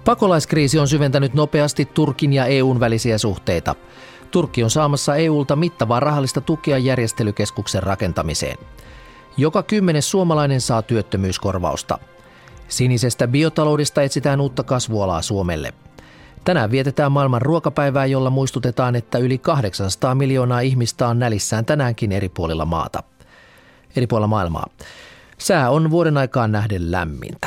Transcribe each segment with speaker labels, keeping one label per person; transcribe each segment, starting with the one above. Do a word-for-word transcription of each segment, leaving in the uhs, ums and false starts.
Speaker 1: Pakolaiskriisi on syventänyt nopeasti Turkin ja E U:n välisiä suhteita. Turkki on saamassa E U:lta mittavaa rahallista tukea järjestelykeskuksen rakentamiseen. Joka kymmenes suomalainen saa työttömyyskorvausta. Sinisestä biotaloudesta etsitään uutta kasvualaa Suomelle. Tänään vietetään maailman ruokapäivää, jolla muistutetaan, että yli kahdeksansataa miljoonaa ihmistä on nälissään tänäänkin eri puolilla maata. Eri puolilla maailmaa. Sää on vuoden aikaan nähden lämmintä.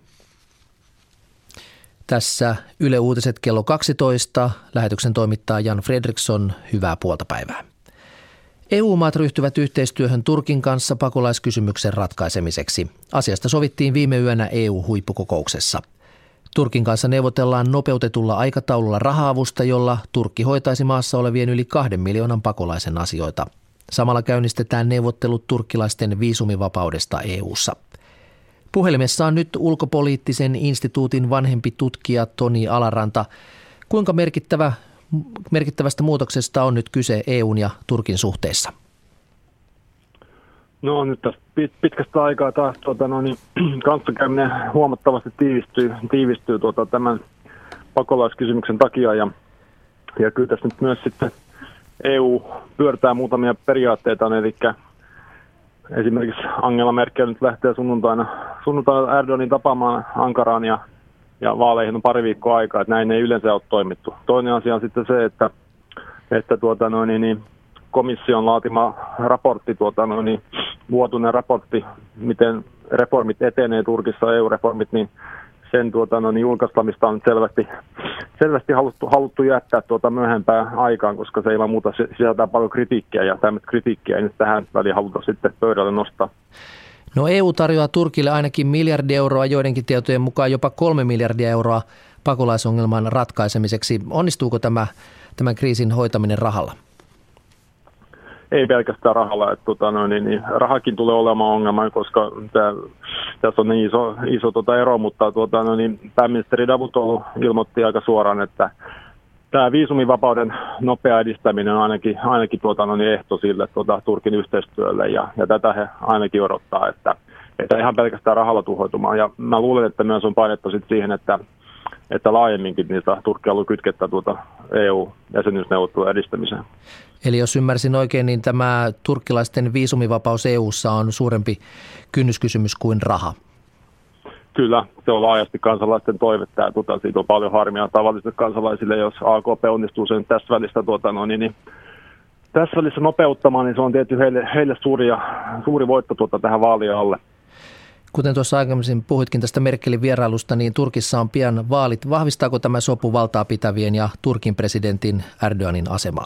Speaker 1: Tässä Yle Uutiset kello kaksitoista. Lähetyksen toimittaa Jan Fredriksson. Hyvää puolta päivää. E U-maat ryhtyvät yhteistyöhön Turkin kanssa pakolaiskysymyksen ratkaisemiseksi. Asiasta sovittiin viime yönä E U-huippukokouksessa. Turkin kanssa neuvotellaan nopeutetulla aikataululla raha-avusta, jolla Turkki hoitaisi maassa olevien yli kahden miljoonan pakolaisen asioita. Samalla käynnistetään neuvottelut turkkilaisten viisumivapaudesta E U:ssa. Puhelimessa on nyt ulkopoliittisen instituutin vanhempi tutkija Toni Alaranta. Kuinka merkittävä, merkittävästä muutoksesta on nyt kyse E U:n ja Turkin suhteissa?
Speaker 2: No nyt tässä pitkästä aikaa taas tuota, no, niin, kanssakäyminen huomattavasti tiivistyy, tiivistyy tuota, tämän pakolaiskysymyksen takia. Ja, ja kyllä tässä nyt myös sitten E U pyörtää muutamia periaatteita, eli esimerkiksi Angela Merkel nyt lähtee sunnuntaina, sunnuntaina Erdoganin tapaamaan Ankaraan ja, ja vaaleihin on pari viikkoa aikaa, että näin ei yleensä ole toimittu. Toinen asia on sitten se, että, että tuota, no, niin, niin, komission laatima raportti, tuota, no, niin, vuotuinen raportti, miten reformit etenee Turkissa, E U-reformit, niin sen tuota, no, niin, julkaistamista on selvästi, selvästi haluttu, haluttu jättää tuota myöhempään aikaan, koska se ilman muuta sisältää paljon kritiikkiä, ja tämmöistä kritiikkiä ei nyt tähän väliin haluta sitten pöydälle nostaa.
Speaker 1: No E U tarjoaa Turkille ainakin miljardi euroa, joidenkin tietojen mukaan jopa kolme miljardia euroa pakolaisongelman ratkaisemiseksi. Onnistuuko tämä, tämän kriisin hoitaminen rahalla?
Speaker 2: Ei pelkästään rahalla, että tota, no, niin, niin, rahakin tulee olemaan ongelma, koska tää, tässä on niin iso, iso tota ero, mutta tota, no, niin, pääministeri Davutoglu ilmoitti aika suoraan, että tämä viisumivapauden nopea edistäminen on ainakin, ainakin tuota, no, niin, ehto sille tuota, Turkin yhteistyölle, ja, ja tätä he ainakin odottaa, että, että ihan pelkästään rahalla tuhoitumaan. Ja mä luulen, että myös on painetta sit siihen, että että laajemminkin niitä Turkki haluaa kytkettä tuota E U-jäsenyysneuvottelun edistämiseen.
Speaker 1: Eli jos ymmärsin oikein, niin tämä turkkilaisten viisumivapaus E U:ssa on suurempi kynnyskysymys kuin raha.
Speaker 2: Kyllä, se on laajasti kansalaisten toivetta ja tuota, siitä on paljon harmia tavallisille kansalaisille, jos A K P onnistuu sen tässä välissä, tuota, no, niin, niin, tässä välissä nopeuttamaan, niin se on tietysti heille, heille suuri, ja, suuri voitto tuota, tähän vaalien alle.
Speaker 1: Kuten tuossa aikaisemmin puhuitkin tästä Merkelin vierailusta, niin Turkissa on pian vaalit. Vahvistaako tämä sopu valtaa pitävien ja Turkin presidentin Erdoganin asemaa?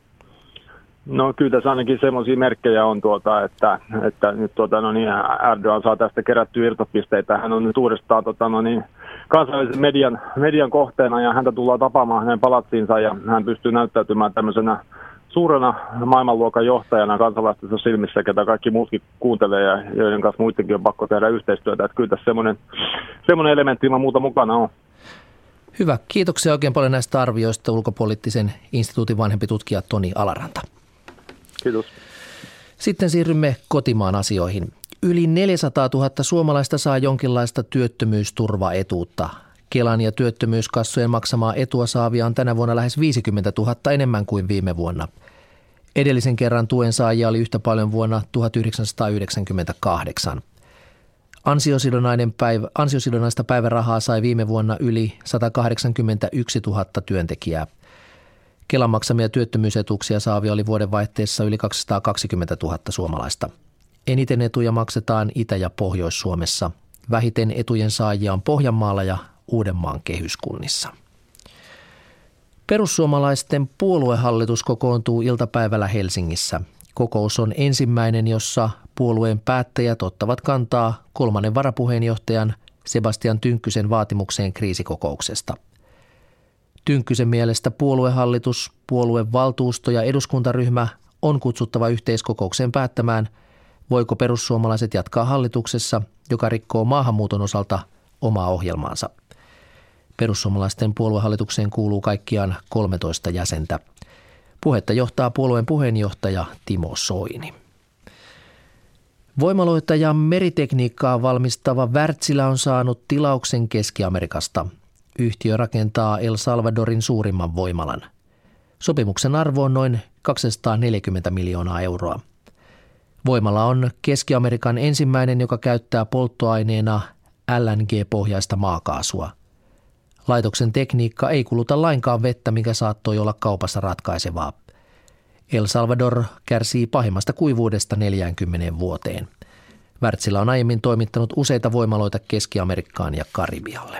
Speaker 2: No kyllä tässä ainakin semmoisia merkkejä on, tuota, että, että nyt tuota, no niin, Erdogan saa tästä kerättyä irtopisteitä. Hän on nyt uudestaan tuota, no niin, kansainvälisen median, median kohteena ja häntä tullaan tapaamaan hänen palatsiinsa ja hän pystyy näyttäytymään tämmöisenä suurena maailmanluokan johtajana kansalaistensa silmissä, ketä kaikki muutkin kuuntelee ja joiden kanssa muidenkin on pakko tehdä yhteistyötä. Että kyllä tässä semmoinen, semmoinen elementti ilman muuta mukana on.
Speaker 1: Hyvä. Kiitoksia oikein paljon näistä arvioista ulkopoliittisen instituutin vanhempi tutkija Toni Alaranta.
Speaker 2: Kiitos.
Speaker 1: Sitten siirrymme kotimaan asioihin. Yli neljäsataatuhatta suomalaista saa jonkinlaista työttömyysturvaetuutta. Kelan ja työttömyyskassojen maksamaa etua saavia on tänä vuonna lähes viisikymmentätuhatta enemmän kuin viime vuonna. Edellisen kerran tuen saajia oli yhtä paljon vuonna tuhatyhdeksänsataayhdeksänkymmentäkahdeksan. Ansiosidonnainen päivä, ansiosidonnaista päivärahaa sai viime vuonna yli satakahdeksankymmentäyksituhatta työntekijää. Kelan maksamia työttömyysetuuksia saavia oli vuodenvaihteessa yli kaksisataakaksikymmentätuhatta suomalaista. Eniten etuja maksetaan Itä- ja Pohjois-Suomessa. Vähiten etujen saajia on Pohjanmaalla ja Uudenmaan kehyskunnissa. Perussuomalaisten puoluehallitus kokoontuu iltapäivällä Helsingissä. Kokous on ensimmäinen, jossa puolueen päättäjät ottavat kantaa kolmannen varapuheenjohtajan Sebastian Tynkkysen vaatimukseen kriisikokouksesta. Tynkkysen mielestä puoluehallitus, puoluevaltuusto ja eduskuntaryhmä on kutsuttava yhteiskokoukseen päättämään, voiko perussuomalaiset jatkaa hallituksessa, joka rikkoo maahanmuuton osalta omaa ohjelmaansa. Perussuomalaisten puoluehallitukseen kuuluu kaikkiaan kolmetoista jäsentä. Puhetta johtaa puolueen puheenjohtaja Timo Soini. Voimaloita ja meritekniikkaa valmistava Wärtsilä on saanut tilauksen Keski-Amerikasta. Yhtiö rakentaa El Salvadorin suurimman voimalan. Sopimuksen arvo on noin kaksisataaneljäkymmentä miljoonaa euroa. Voimala on Keski-Amerikan ensimmäinen, joka käyttää polttoaineena L N G-pohjaista maakaasua. Laitoksen tekniikka ei kuluta lainkaan vettä, mikä saattoi olla kaupassa ratkaisevaa. El Salvador kärsii pahimmasta kuivuudesta neljäänkymmeneen vuoteen. Wärtsilä on aiemmin toimittanut useita voimaloita Keski-Amerikkaan ja Karibialle.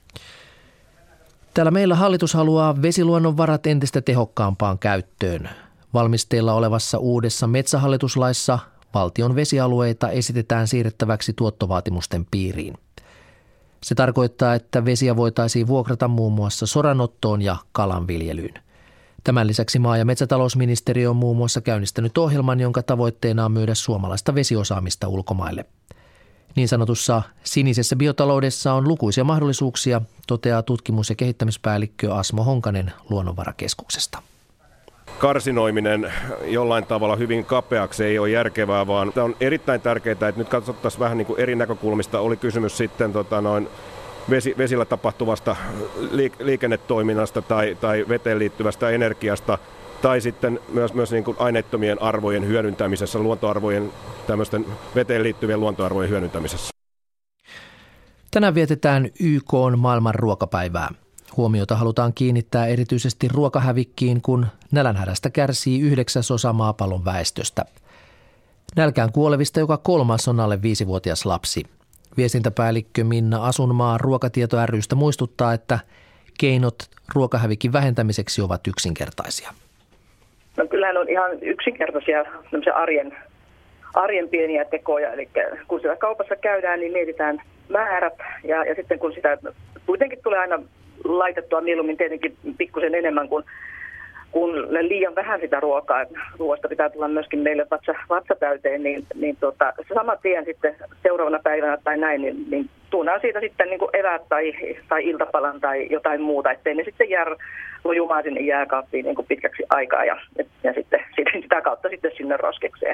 Speaker 1: Täällä meillä hallitus haluaa vesiluonnonvarat entistä tehokkaampaan käyttöön. Valmisteilla olevassa uudessa metsähallituslaissa valtion vesialueita esitetään siirrettäväksi tuottovaatimusten piiriin. Se tarkoittaa, että vesiä voitaisiin vuokrata muun muassa soranottoon ja kalanviljelyyn. Tämän lisäksi maa- ja metsätalousministeriö on muun muassa käynnistänyt ohjelman, jonka tavoitteena on myydä suomalaista vesiosaamista ulkomaille. Niin sanotussa sinisessä biotaloudessa on lukuisia mahdollisuuksia, toteaa tutkimus- ja kehittämispäällikkö Asmo Honkanen Luonnonvarakeskuksesta.
Speaker 3: Karsinoiminen jollain tavalla hyvin kapeaksi ei ole järkevää, vaan on erittäin tärkeää, että nyt katsottaisiin vähän niin kuin eri näkökulmista. Oli kysymys sitten tota noin vesi, vesillä tapahtuvasta liikennetoiminnasta tai, tai veteen liittyvästä energiasta, tai sitten myös, myös niin kuin aineettomien arvojen hyödyntämisessä, luontoarvojen, tämmöisten veteen liittyvien luontoarvojen hyödyntämisessä.
Speaker 1: Tänään vietetään Y K:n maailman ruokapäivää. Huomiota halutaan kiinnittää erityisesti ruokahävikkiin, kun nälänhädästä kärsii yhdeksäsosa maapallon väestöstä. Nälkään kuolevista joka kolmas on alle viisivuotias lapsi. Viestintäpäällikkö Minna Asunmaa Ruokatieto ry:stä muistuttaa, että keinot ruokahävikin vähentämiseksi ovat yksinkertaisia.
Speaker 4: No kyllähän on ihan yksinkertaisia arjen, arjen pieniä tekoja. Eli kun siellä kaupassa käydään, niin mietitään määrät ja, ja sitten kun sitä kuitenkin tulee aina laitettua mieluummin tietenkin pikkusen enemmän kuin, kuin liian vähän sitä ruokaa. Ruoasta pitää tulla myöskin meille vatsa, vatsatäyteen, niin, niin tota, saman tien sitten seuraavana päivänä tai näin, niin, niin tuunaan siitä sitten niin kuin eväät tai, tai iltapalan tai jotain muuta, ettei ne sitten jää lojumaan sinne jääkaappiin niin kuin pitkäksi aikaa ja, ja sitten, sitten sitä kautta sitten sinne roskekseen.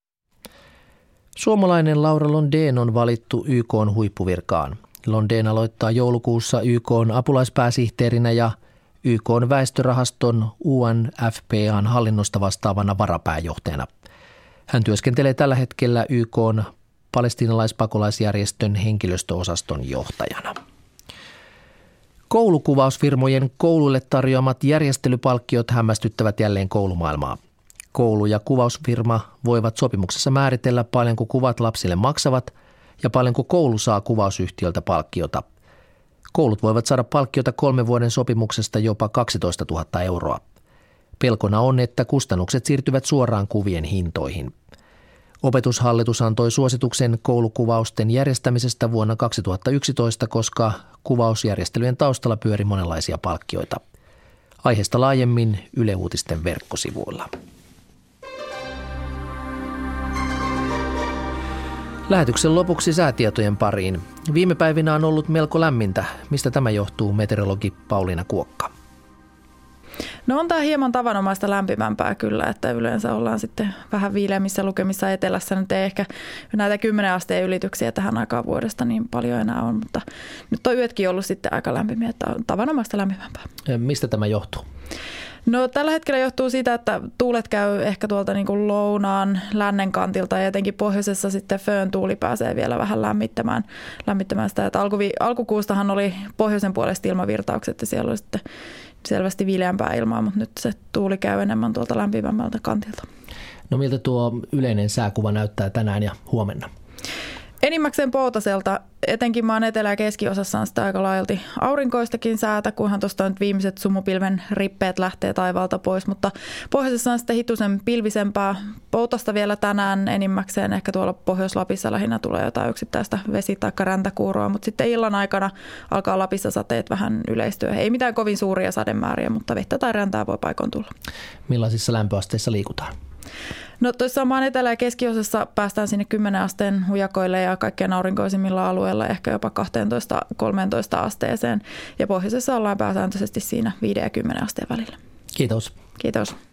Speaker 1: Suomalainen Laura Londén on valittu Y K:n huippuvirkaan. Londén aloittaa joulukuussa Y K:n apulaispääsihteerinä ja Y K:n väestörahaston U N F P A:n hallinnosta vastaavana varapääjohtajana. Hän työskentelee tällä hetkellä Y K:n palestiinalaispakolaisjärjestön henkilöstöosaston johtajana. Koulukuvausfirmojen kouluille tarjoamat järjestelypalkkiot hämmästyttävät jälleen koulumaailmaa. Koulu ja kuvausfirma voivat sopimuksessa määritellä, paljonko kuvat lapsille maksavat ja paljonko koulu saa kuvausyhtiöltä palkkiota. Koulut voivat saada palkkiota kolmen vuoden sopimuksesta jopa kaksitoistatuhatta euroa. Pelkona on, että kustannukset siirtyvät suoraan kuvien hintoihin. Opetushallitus antoi suosituksen koulukuvausten järjestämisestä vuonna kaksituhattayksitoista, koska kuvausjärjestelyjen taustalla pyöri monenlaisia palkkioita. Aiheesta laajemmin Yle Uutisten verkkosivuilla. Lähetyksen lopuksi säätietojen pariin. Viime päivinä on ollut melko lämmintä. Mistä tämä johtuu, meteorologi Pauliina Kuokka?
Speaker 5: No on tämä hieman tavanomaista lämpimämpää kyllä, että yleensä ollaan sitten vähän viileämmissä lukemissa etelässä. Nyt ei ehkä näitä kymmenen asteen ylityksiä tähän aikaan vuodesta niin paljon enää on, mutta nyt on yötkin ollut sitten aika lämpimiä, että on tavanomaista lämpimämpää.
Speaker 1: Mistä tämä johtuu?
Speaker 5: No tällä hetkellä johtuu siitä, että tuulet käy ehkä tuolta niin kuin lounaan lännen kantilta ja etenkin pohjoisessa sitten föön tuuli pääsee vielä vähän lämmittämään, lämmittämään sitä. Että alkuvi, alkukuustahan oli pohjoisen puolesta ilmavirtaukset ja siellä oli sitten selvästi viileämpää ilmaa, mutta nyt se tuuli käy enemmän tuolta lämpimämmältä kantilta.
Speaker 1: No miltä tuo yleinen sääkuva näyttää tänään ja huomenna?
Speaker 5: Enimmäkseen poutaselta, etenkin maan etelä- ja keskiosassa on sitä aika laajalti aurinkoistakin säätä, kunhan tuosta nyt viimeiset sumupilven rippeet lähtee taivaalta pois, mutta pohjoisessa on sitten hitusen pilvisempää. Poutasta vielä tänään enimmäkseen, ehkä tuolla Pohjois-Lapissa lähinnä tulee jotain yksittäistä vesi- tai räntäkuuroa, mutta sitten illan aikana alkaa Lapissa sateet vähän yleistyä. Ei mitään kovin suuria sademääriä, mutta vettä tai räntää voi paikoin tulla. Millaisissa lämpöasteissa liikutaan? No tuossa maan etelä- ja keskiosassa päästään sinne kymmenen asteen hujakoille ja kaikkein aurinkoisimmilla alueilla ehkä jopa kaksitoista kolmetoista asteeseen. Ja pohjoisessa ollaan pääsääntöisesti siinä viiden ja kymmenen asteen välillä.
Speaker 1: Kiitos.
Speaker 5: Kiitos.